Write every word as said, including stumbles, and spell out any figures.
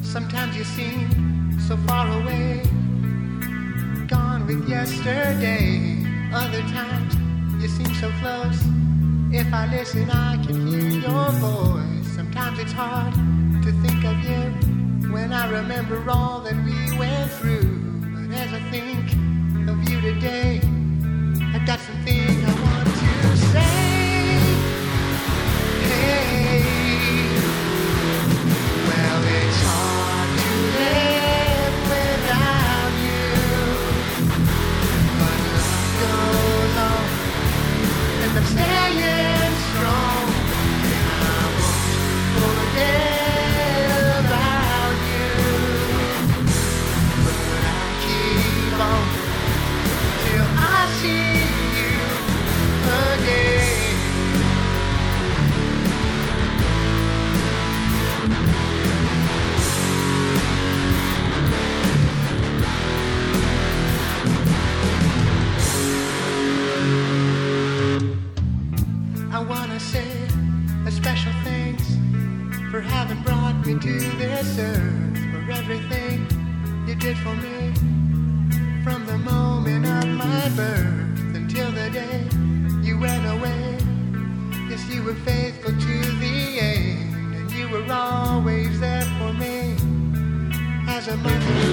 Sometimes you seem so far away, gone with yesterday. Other times you seem so close. If I listen, I can hear your voice. Sometimes it's hard to think of you when I remember all that we went through. But as I think of you today, I've got something I want to say. Hey, well, it's hard to live without you, but life goes on, and I'm staying strong, and I won't forget about you, but I keep on till I see you again. I wanna say a special thanks for having brought me to this earth, for everything you did for me, from the moment of my birth until the day you went away. Yes, you were faithful to the end, and you were always there for me as a mother.